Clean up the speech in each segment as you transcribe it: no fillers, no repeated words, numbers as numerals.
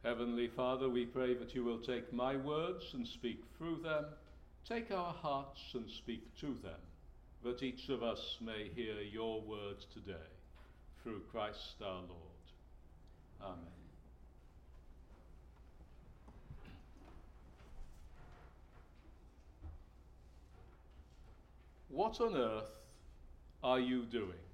Heavenly Father, we pray that you will take my words and speak through them, take our hearts and speak to them, that each of us may hear your word today, through Christ our Lord. Amen. What on earth are you doing?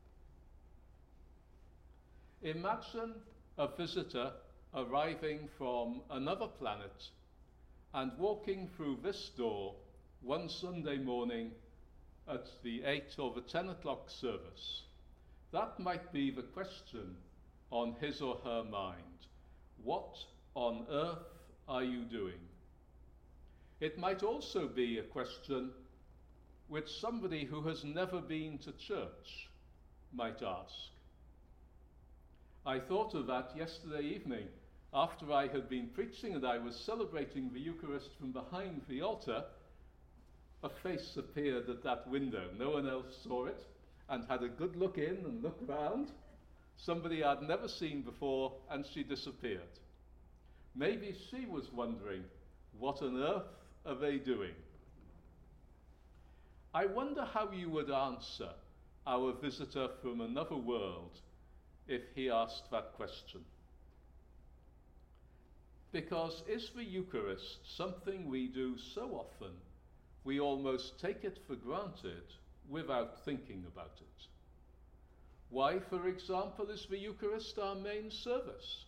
Imagine a visitor arriving from another planet and walking through this door one Sunday morning at the 8 or the 10 o'clock service. That might be the question on his or her mind. What on earth are you doing? It might also be a question which somebody who has never been to church might ask. I thought of that yesterday evening after I had been preaching and I was celebrating the Eucharist from behind the altar. A face appeared at that window. No one else saw it, and had a good look in and look round. Somebody I'd never seen before, and she disappeared. Maybe she was wondering, what on earth are they doing? I wonder how you would answer our visitor from another world if he asked that question. Because is the Eucharist something we do so often we almost take it for granted without thinking about it? Why, for example, is the Eucharist our main service?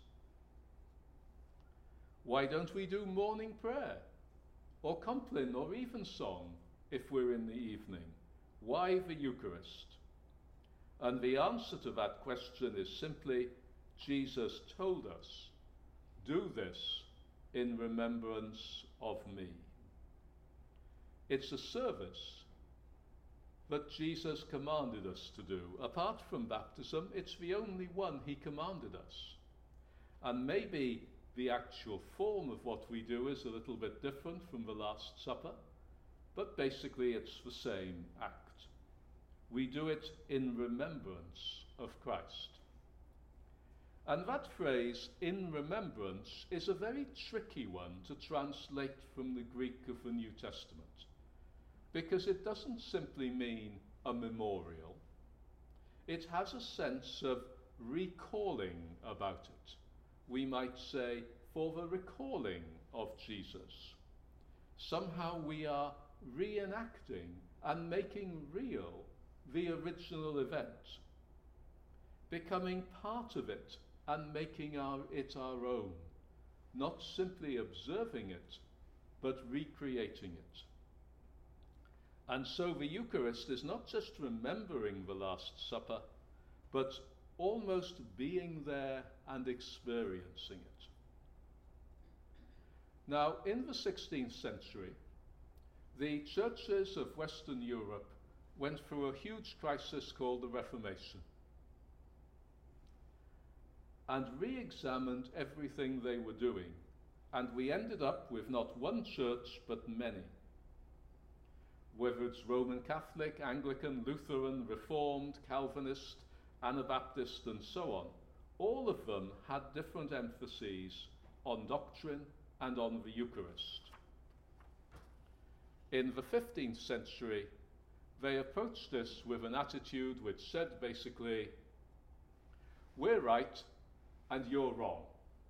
Why don't we do morning prayer, or Compline, or evensong if we're in the evening? Why the Eucharist? And the answer to that question is simply, Jesus told us, do this in remembrance of me. It's a service that Jesus commanded us to do. Apart from baptism, it's the only one he commanded us. And maybe the actual form of what we do is a little bit different from the Last Supper, but basically it's the same act. We do it in remembrance of Christ. And that phrase, in remembrance, is a very tricky one to translate from the Greek of the New Testament, because it doesn't simply mean a memorial. It has a sense of recalling about it. We might say, for the recalling of Jesus. Somehow we are reenacting and making real the original event, becoming part of it and making it our own, not simply observing it, but recreating it. And so the Eucharist is not just remembering the Last Supper, but almost being there and experiencing it. Now, in the 16th century, the churches of Western Europe went through a huge crisis called the Reformation, and re-examined everything they were doing, and we ended up with not one church but many. Whether it's Roman Catholic, Anglican, Lutheran, Reformed, Calvinist, Anabaptist, and so on, all of them had different emphases on doctrine and on the Eucharist. In the 15th century, they approached this with an attitude which said basically, we're right and you're wrong.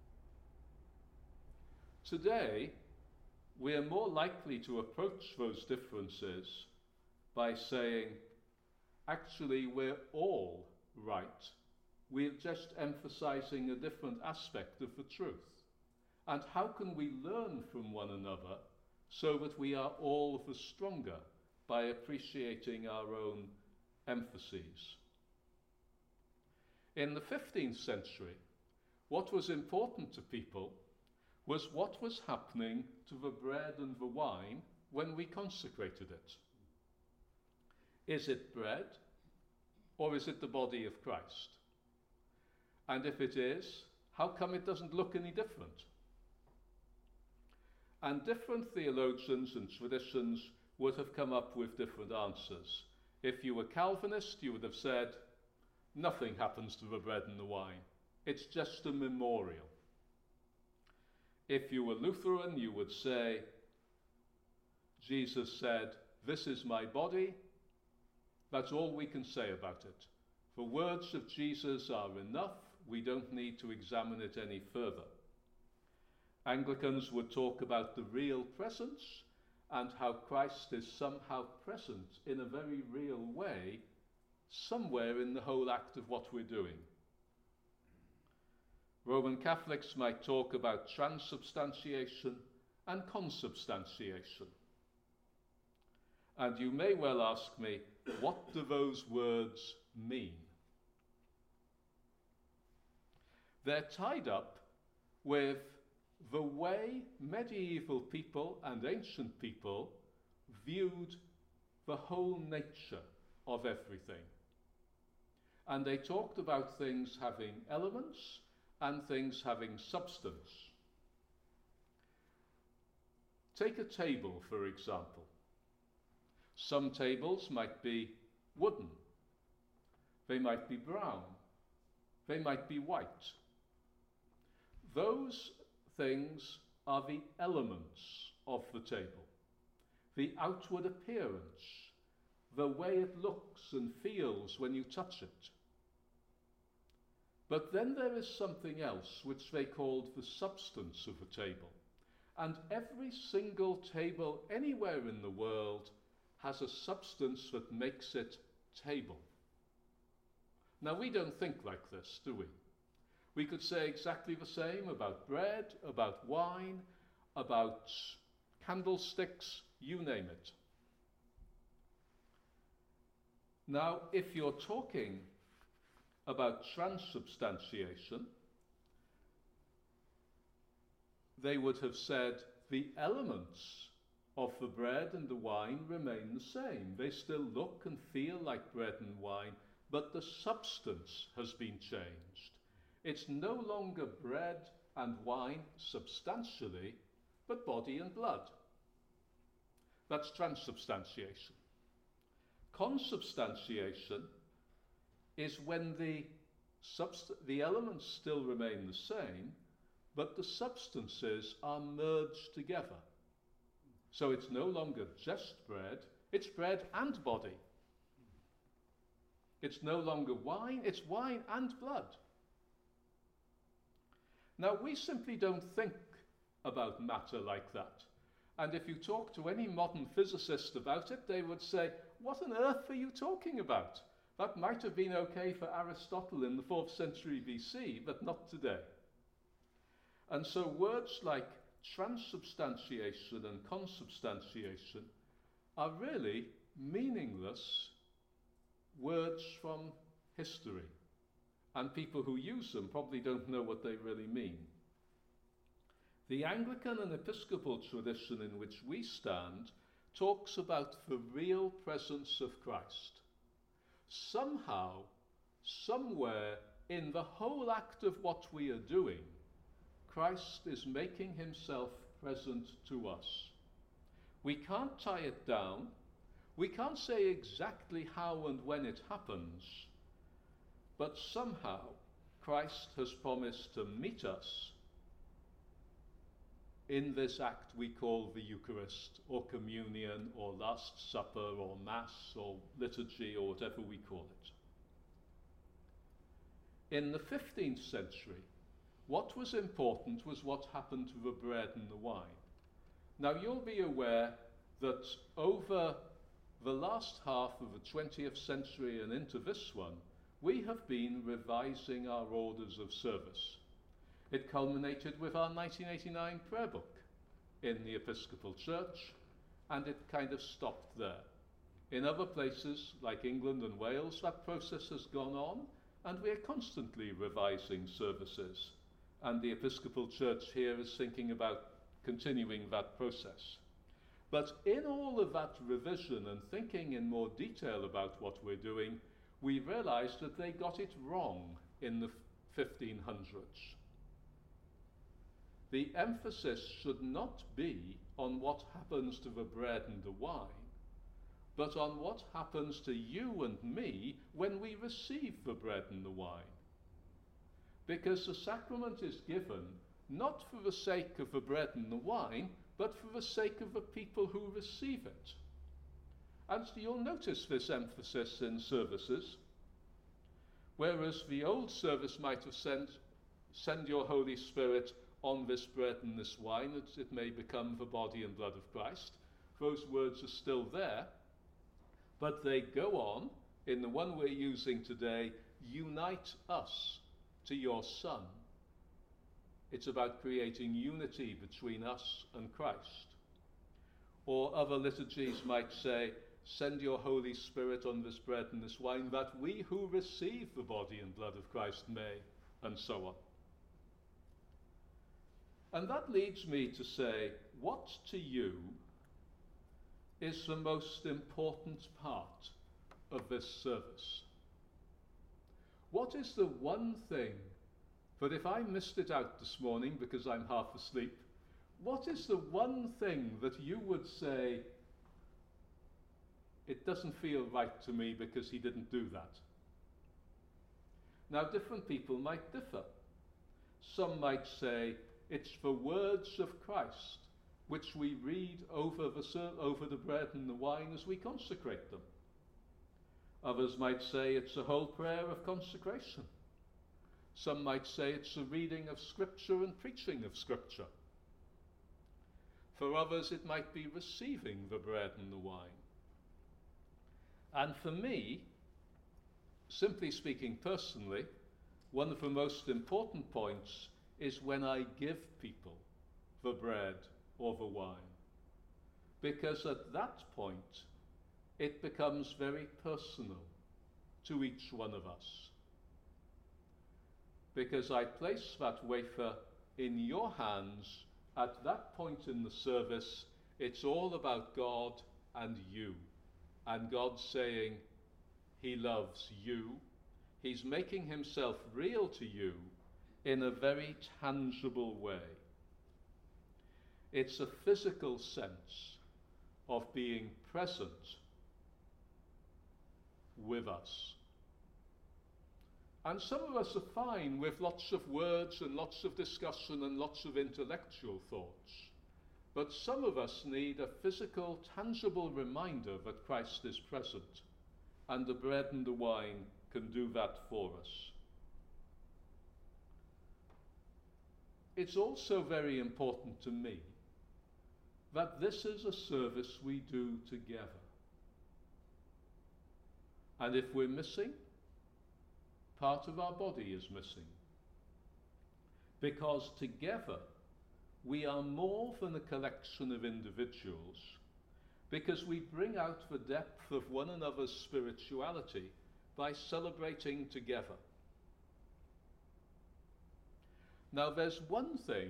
Today, we are more likely to approach those differences by saying, actually, we're all right. We're just emphasizing a different aspect of the truth. And how can we learn from one another so that we are all the stronger by appreciating our own emphases? In the 15th century, what was important to people was what was happening to the bread and the wine when we consecrated it. Is it bread, or is it the body of Christ? And if it is, how come it doesn't look any different? And different theologians and traditions would have come up with different answers. If you were Calvinist, you would have said, nothing happens to the bread and the wine. It's just a memorial. If you were Lutheran, you would say, Jesus said, "This is my body." That's all we can say about it. The words of Jesus are enough. We don't need to examine it any further. Anglicans would talk about the real presence and how Christ is somehow present in a very real way somewhere in the whole act of what we're doing. Roman Catholics might talk about transubstantiation and consubstantiation. And you may well ask me, what do those words mean? They're tied up with the way medieval people and ancient people viewed the whole nature of everything. And they talked about things having elements and things having substance. Take a table, for example. Some tables might be wooden. They might be brown. They might be white. Those things are the elements of the table, the outward appearance, the way it looks and feels when you touch it. But then there is something else which they called the substance of a table. And every single table anywhere in the world has a substance that makes it table. Now, we don't think like this, do we? We could say exactly the same about bread, about wine, about candlesticks, you name it. Now, if you're talking about transubstantiation, they would have said the elements of the bread and the wine remain the same. They still look and feel like bread and wine, but the substance has been changed. It's no longer bread and wine substantially, but body and blood. That's transubstantiation. Consubstantiation is when the elements still remain the same, but the substances are merged together. So it's no longer just bread, it's bread and body. It's no longer wine, it's wine and blood. Now, we simply don't think about matter like that. And if you talk to any modern physicist about it, they would say, what on earth are you talking about? That might have been okay for Aristotle in the 4th century BC, but not today. And so words like transubstantiation and consubstantiation are really meaningless words from history. And people who use them probably don't know what they really mean. The Anglican and Episcopal tradition in which we stand talks about the real presence of Christ. Somehow, somewhere in the whole act of what we are doing, Christ is making himself present to us. We can't tie it down. We can't say exactly how and when it happens, but somehow Christ has promised to meet us in this act we call the Eucharist, or communion, or Last Supper, or Mass, or liturgy, or whatever we call it. In the 15th century, what was important was what happened to the bread and the wine. Now, you'll be aware that over the last half of the 20th century and into this one, we have been revising our orders of service. It culminated with our 1989 prayer book in the Episcopal Church, and it kind of stopped there. In other places, like England and Wales, that process has gone on, and we are constantly revising services. And the Episcopal Church here is thinking about continuing that process. But in all of that revision and thinking in more detail about what we're doing, we realized that they got it wrong in the 1500s. The emphasis should not be on what happens to the bread and the wine, but on what happens to you and me when we receive the bread and the wine. Because the sacrament is given not for the sake of the bread and the wine, but for the sake of the people who receive it. And you'll notice this emphasis in services. Whereas the old service might have send your Holy Spirit on this bread and this wine, that it may become the body and blood of Christ. Those words are still there, but they go on, in the one we're using today, unite us to your Son. It's about creating unity between us and Christ. Or other liturgies might say, send your Holy Spirit on this bread and this wine, that we who receive the body and blood of Christ may, and so on. And that leads me to say, what to you is the most important part of this service? What is the one thing that if I missed it out this morning because I'm half asleep, what is the one thing that you would say, it doesn't feel right to me because he didn't do that? Now, different people might differ. Some might say, it's the words of Christ which we read over the bread and the wine as we consecrate them. Others might say it's a whole prayer of consecration. Some might say it's a reading of Scripture and preaching of Scripture. For others it might be receiving the bread and the wine. And for me, simply speaking personally, one of the most important points is when I give people the bread or the wine. Because at that point, it becomes very personal to each one of us. Because I place that wafer in your hands at that point in the service. It's all about God and you. And God saying he loves you. He's making himself real to you in a very tangible way. It's a physical sense of being present with us. And some of us are fine with lots of words and lots of discussion and lots of intellectual thoughts. But some of us need a physical, tangible reminder that Christ is present. And the bread and the wine can do that for us. It's also very important to me that this is a service we do together. And if we're missing, part of our body is missing. Because together we are more than a collection of individuals, because we bring out the depth of one another's spirituality by celebrating together. Now, there's one thing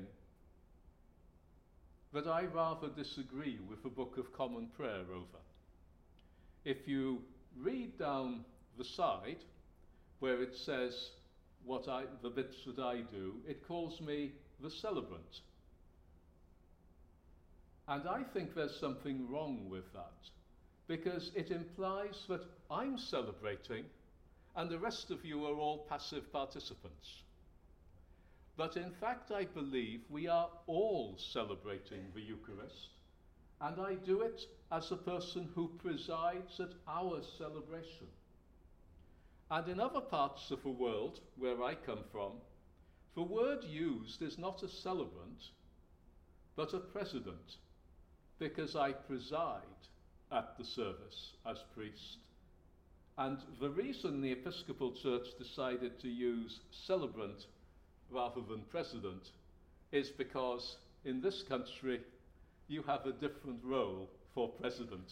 that I rather disagree with the Book of Common Prayer over. If you read down the side where it says the bits that I do, it calls me the celebrant. And I think there's something wrong with that, because it implies that I'm celebrating and the rest of you are all passive participants. But in fact, I believe we are all celebrating the Eucharist, and I do it as a person who presides at our celebration. And in other parts of the world where I come from, the word used is not a celebrant, but a president, because I preside at the service as priest. And the reason the Episcopal Church decided to use celebrant rather than president is because in this country you have a different role for president.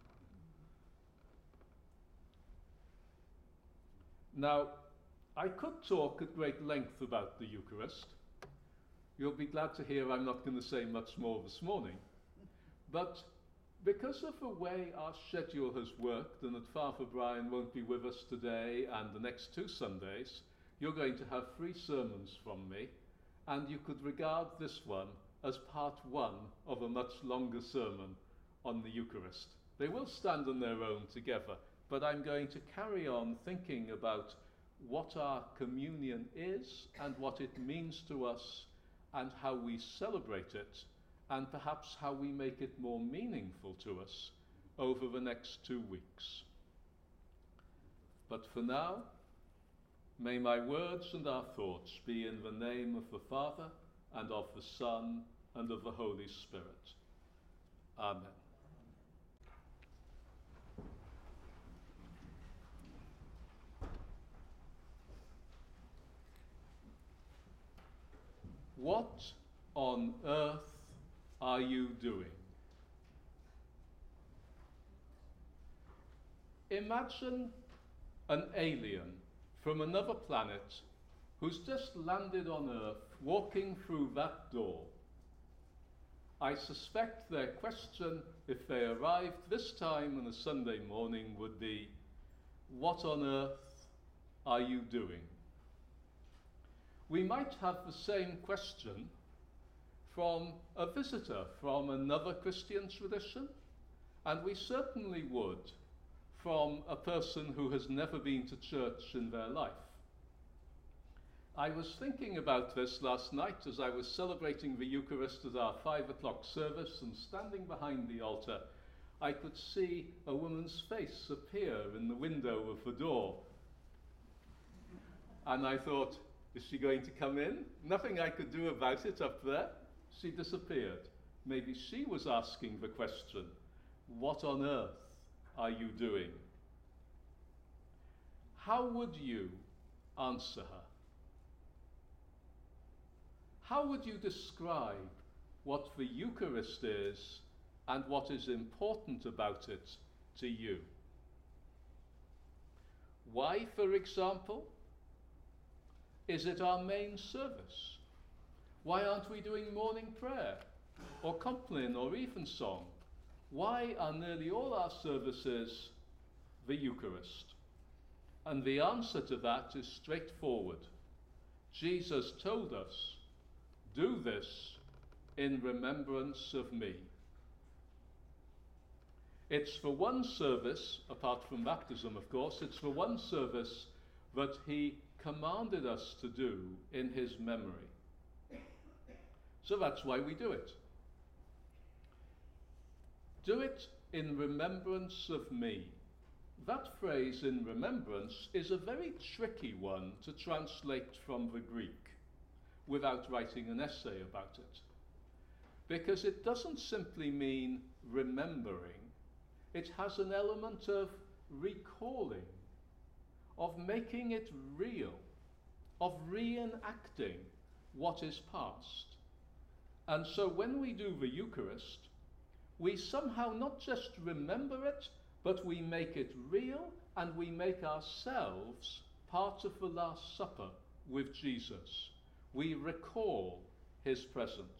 Now, I could talk at great length about the Eucharist. You'll be glad to hear I'm not going to say much more this morning. But because of the way our schedule has worked, and that Father Brian won't be with us today and the next 2 Sundays, you're going to have 3 sermons from me, and you could regard this one as part 1 of a much longer sermon on the Eucharist. They will stand on their own together, but I'm going to carry on thinking about what our communion is and what it means to us and how we celebrate it, and perhaps how we make it more meaningful to us over the next 2 weeks. But for now, may my words and our thoughts be in the name of the Father, and of the Son, and of the Holy Spirit. Amen. What on earth are you doing? Imagine an alien from another planet who's just landed on Earth, walking through that door. I suspect their question, if they arrived this time on a Sunday morning, would be, what on earth are you doing? We might have the same question from a visitor from another Christian tradition, and we certainly would from a person who has never been to church in their life. I was thinking about this last night as I was celebrating the Eucharist at our 5 o'clock service, and standing behind the altar, I could see a woman's face appear in the window of the door. And I thought, is she going to come in? Nothing I could do about it up there. She disappeared. Maybe she was asking the question, what on earth are you doing? How would you answer her? How would you describe what the Eucharist is and what is important about it to you? Why, for example, is it our main service? Why aren't we doing morning prayer or Compline or Evensong? Why are nearly all our services the Eucharist? And the answer to that is straightforward. Jesus told us, do this in remembrance of me. It's for one service, apart from baptism of course, it's for one service that he commanded us to do in his memory. So that's why we do it. Do it in remembrance of me. That phrase, in remembrance, is a very tricky one to translate from the Greek without writing an essay about it. Because it doesn't simply mean remembering, it has an element of recalling, of making it real, of reenacting what is past. And so when we do the Eucharist, we somehow not just remember it, but we make it real, and we make ourselves part of the Last Supper with Jesus. We recall his presence.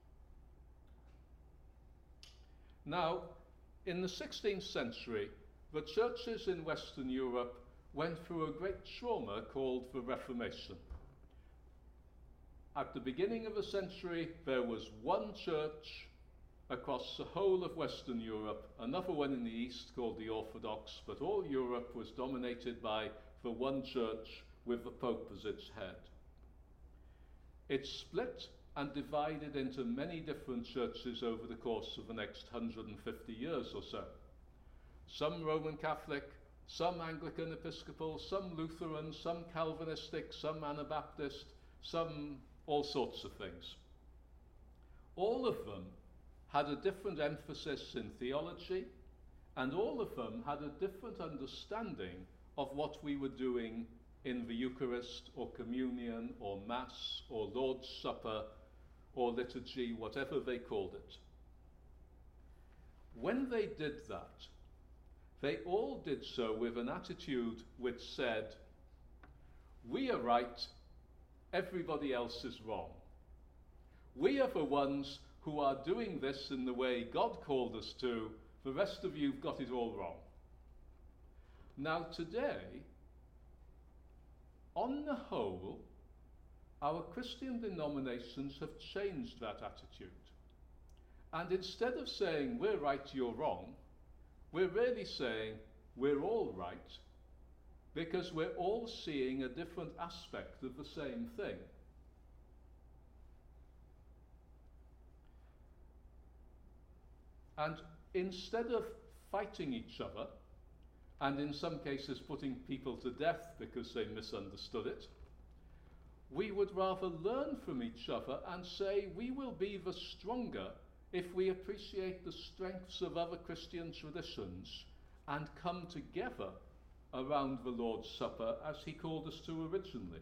Now, in the 16th century, the churches in Western Europe went through a great trauma called the Reformation. At the beginning of the century, there was one church across the whole of Western Europe, another one in the East called the Orthodox, but all Europe was dominated by the one church with the Pope as its head. It split and divided into many different churches over the course of the next 150 years or so. Some Roman Catholic, some Anglican Episcopal, some Lutheran, some Calvinistic, some Anabaptist, some all sorts of things. All of them had a different emphasis in theology, and all of them had a different understanding of what we were doing in the Eucharist or Communion or Mass or Lord's Supper or liturgy, whatever they called it. When they did that, they all did so with an attitude which said, we are right, everybody else is wrong. We are the ones who are doing this in the way God called us to, the rest of you've got it all wrong. Now today, on the whole, our Christian denominations have changed that attitude. And instead of saying, we're right, you're wrong, we're really saying, we're all right, because we're all seeing a different aspect of the same thing. And instead of fighting each other, and in some cases putting people to death because they misunderstood it, we would rather learn from each other and say we will be the stronger if we appreciate the strengths of other Christian traditions and come together around the Lord's Supper as he called us to originally.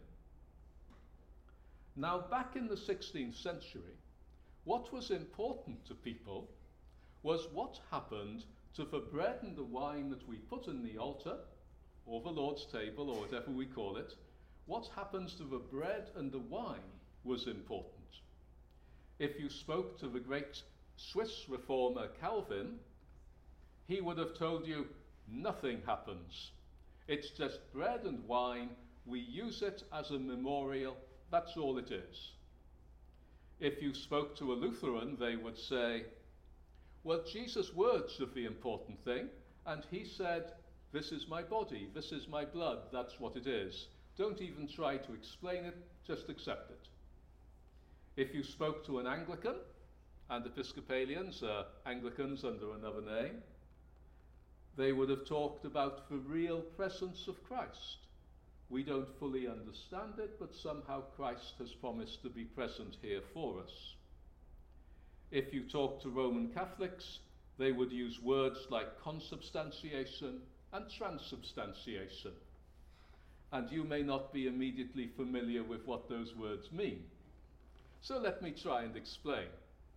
Now, back in the 16th century, what was important to people was what happened to the bread and the wine that we put in the altar, or the Lord's table, or whatever we call it. What happens to the bread and the wine was important. If you spoke to the great Swiss reformer Calvin, he would have told you nothing happens. It's just bread and wine. We use it as a memorial. That's all it is. If you spoke to a Lutheran, they would say, well, Jesus' words are the important thing, and he said, this is my body, this is my blood, that's what it is. Don't even try to explain it, just accept it. If you spoke to an Anglican, and Episcopalians are Anglicans under another name, they would have talked about the real presence of Christ. We don't fully understand it, but somehow Christ has promised to be present here for us. If you talk to Roman Catholics, they would use words like consubstantiation and transubstantiation. And you may not be immediately familiar with what those words mean. So let me try and explain.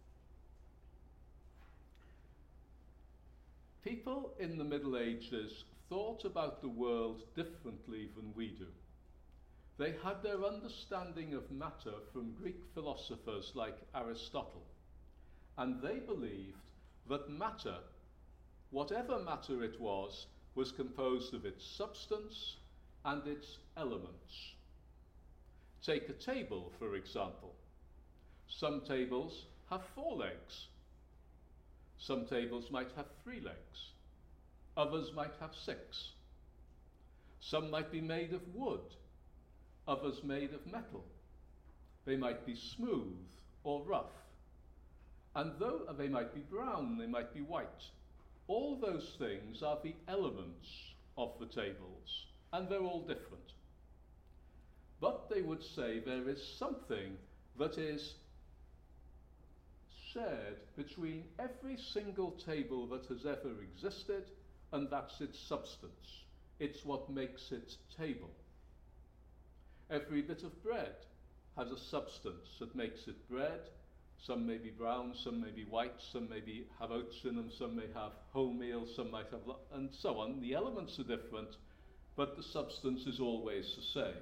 People in the Middle Ages thought about the world differently than we do. They had their understanding of matter from Greek philosophers like Aristotle. And they believed that matter, whatever matter it was composed of its substance and its elements. Take a table, for example. Some tables have 4 legs. Some tables might have 3 legs. Others might have 6. Some might be made of wood, others made of metal. They might be smooth or rough. And though they might be brown, they might be white. All those things are the elements of the tables, and they're all different. But they would say there is something that is shared between every single table that has ever existed, and that's its substance. It's what makes its table. Every bit of bread has a substance that makes it bread. Some may be brown, some may be white, some may have oats in them, some may have wholemeal, some might have, and so on. The elements are different, but the substance is always the same.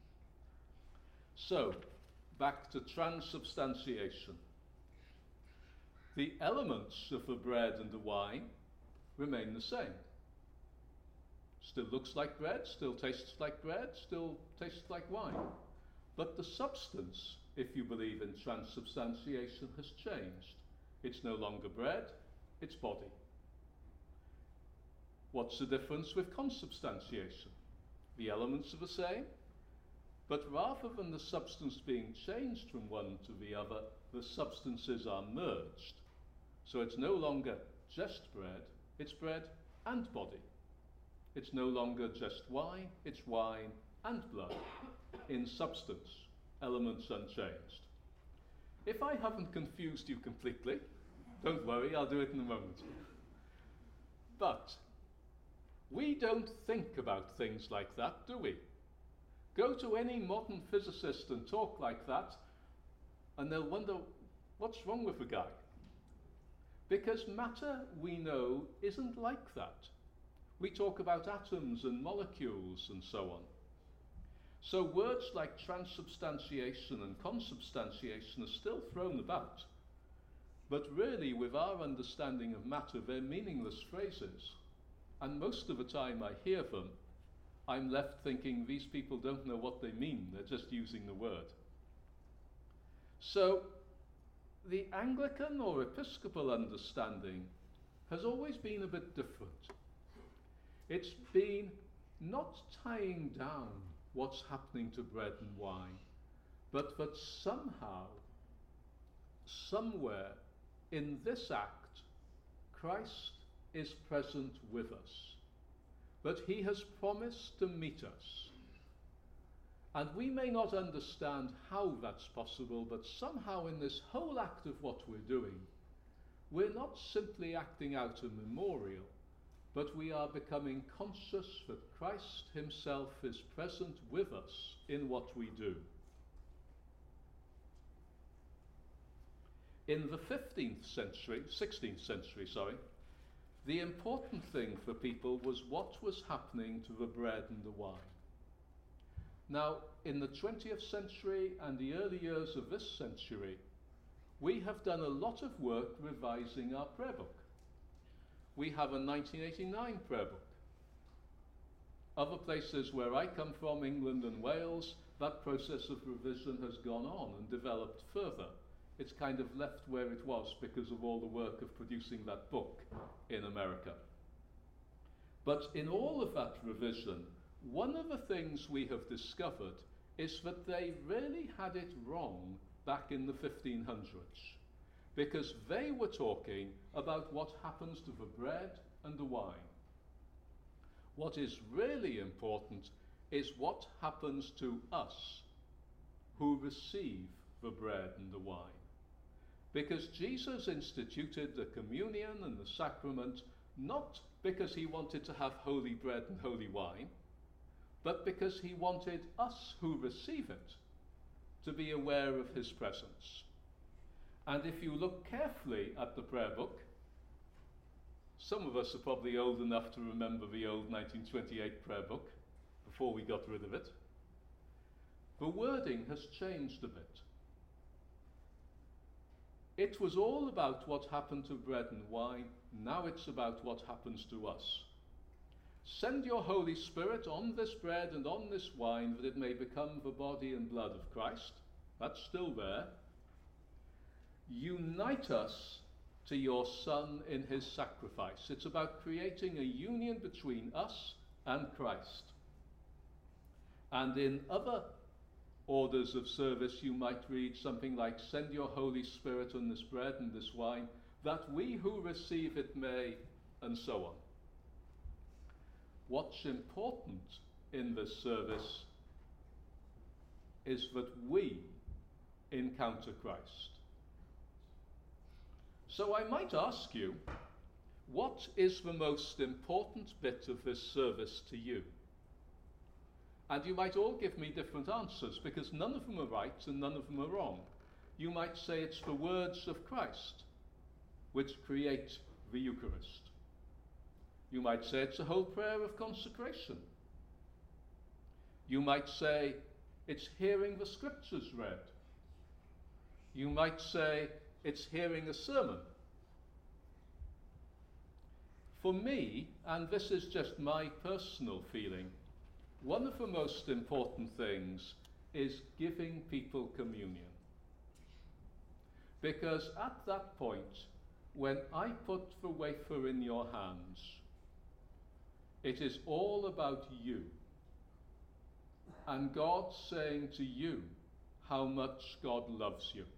So, back to transubstantiation. The elements of the bread and the wine remain the same. Still looks like bread, still tastes like bread, still tastes like wine. But the substance, if you believe in transubstantiation, has changed. It's no longer bread, it's body. What's the difference with consubstantiation? The elements are the same, but rather than the substance being changed from one to the other, the substances are merged. So it's no longer just bread, it's bread and body. It's no longer just wine, it's wine and blood in substance, elements unchanged. If I haven't confused you completely, don't worry, I'll do it in a moment. But we don't think about things like that, do we? Go to any modern physicist and talk like that, and they'll wonder, what's wrong with the guy? Because matter, we know, isn't like that. We talk about atoms and molecules and so on. So words like transubstantiation and consubstantiation are still thrown about. But really, with our understanding of matter, they're meaningless phrases. And most of the time I hear them, I'm left thinking these people don't know what they mean, they're just using the word. So the Anglican or Episcopal understanding has always been a bit different. It's been not tying down what's happening to bread and wine, but that somehow, somewhere in this act, Christ is present with us, that he has promised to meet us. And we may not understand how that's possible, but somehow in this whole act of what we're doing, we're not simply acting out a memorial, but we are becoming conscious that Christ himself is present with us in what we do. In the 16th century, the important thing for people was what was happening to the bread and the wine. Now, in the 20th century and the early years of this century, we have done a lot of work revising our prayer book. We have a 1989 prayer book. Other places where I come from, England and Wales, that process of revision has gone on and developed further. It's kind of left where it was because of all the work of producing that book in America. But in all of that revision, one of the things we have discovered is that they really had it wrong back in the 1500s, because they were talking about what happens to the bread and the wine. What is really important is what happens to us who receive the bread and the wine. Because Jesus instituted the communion and the sacrament not because he wanted to have holy bread and holy wine, but because he wanted us who receive it to be aware of his presence. And if you look carefully at the prayer book, some of us are probably old enough to remember the old 1928 prayer book before we got rid of it. The wording has changed a bit. It was all about what happened to bread and wine. Now it's about what happens to us. Send your Holy Spirit on this bread and on this wine, that it may become the body and blood of Christ. That's still there. Unite us to your Son in his sacrifice. It's about creating a union between us and Christ. And in other orders of service, you might read something like, send your Holy Spirit on this bread and this wine, that we who receive it may, and so on. What's important in this service is that we encounter Christ. So I might ask you, what is the most important bit of this service to you? And you might all give me different answers, because none of them are right and none of them are wrong. You might say it's the words of Christ which create the Eucharist. You might say it's a whole prayer of consecration. You might say it's hearing the scriptures read. You might say it's hearing a sermon. For me, and this is just my personal feeling, one of the most important things is giving people communion. Because at that point, when I put the wafer in your hands, it is all about you. And God saying to you how much God loves you.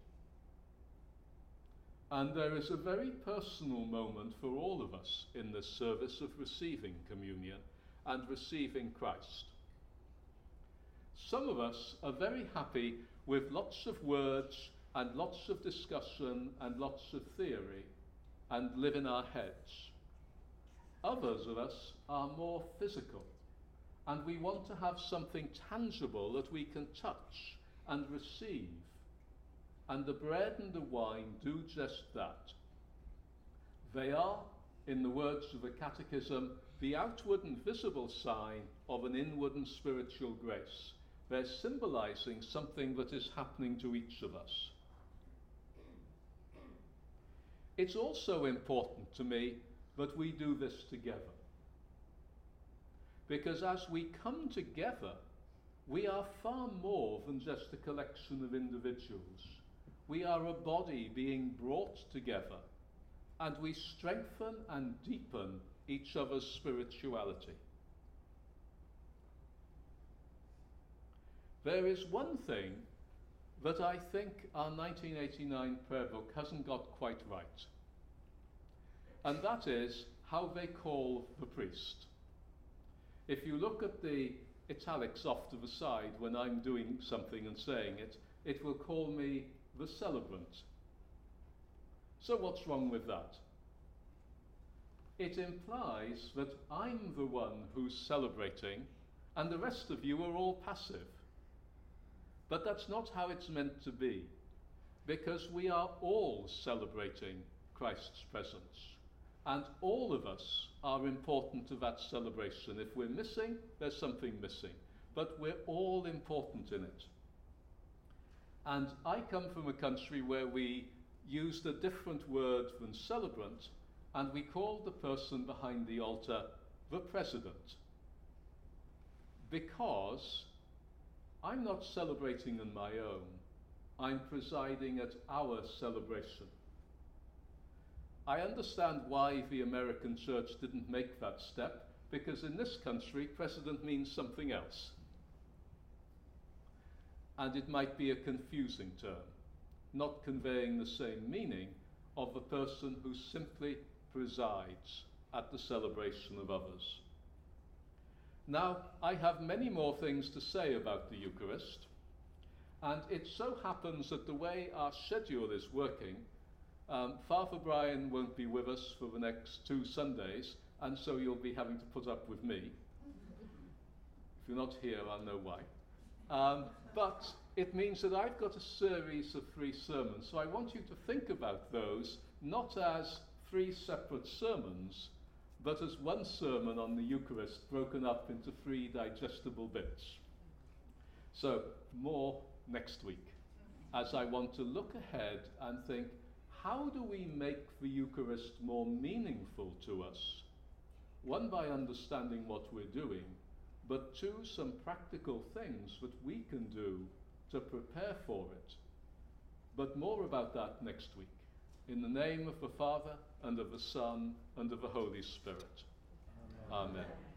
And there is a very personal moment for all of us in this service of receiving communion and receiving Christ. Some of us are very happy with lots of words and lots of discussion and lots of theory and live in our heads. Others of us are more physical, and we want to have something tangible that we can touch and receive. And the bread and the wine do just that. They are, in the words of the Catechism, the outward and visible sign of an inward and spiritual grace. They're symbolizing something that is happening to each of us. It's also important to me that we do this together. Because as we come together, we are far more than just a collection of individuals. We are a body being brought together, and we strengthen and deepen each other's spirituality. There is one thing that I think our 1989 prayer book hasn't got quite right. and that is how they call the priest. If you look at the italics off to the side when I'm doing something and saying it, it will call me the celebrant. So what's wrong with that? It implies that I'm the one who's celebrating and the rest of you are all passive. But that's not how it's meant to be, because we are all celebrating Christ's presence. And all of us are important to that celebration. If we're missing, there's something missing. But we're all important in it. And I come from a country where we used a different word than celebrant, and we called the person behind the altar the president. Because I'm not celebrating on my own, I'm presiding at our celebration. I understand why the American church didn't make that step, because in this country, president means something else. And it might be a confusing term, not conveying the same meaning of the person who simply presides at the celebration of others. Now, I have many more things to say about the Eucharist, and it so happens that the way our schedule is working, Father Brian won't be with us for the next 2 Sundays, and so you'll be having to put up with me. If you're not here, I'll know why. But it means that I've got a series of 3 sermons, so I want you to think about those not as 3 separate sermons, but as one sermon on the Eucharist broken up into 3 digestible bits. So, more next week, as I want to look ahead and think, how do we make the Eucharist more meaningful to us? 1, by understanding what we're doing, but 2, some practical things that we can do to prepare for it. But more about that next week. In the name of the Father, and of the Son, and of the Holy Spirit. Amen. Amen.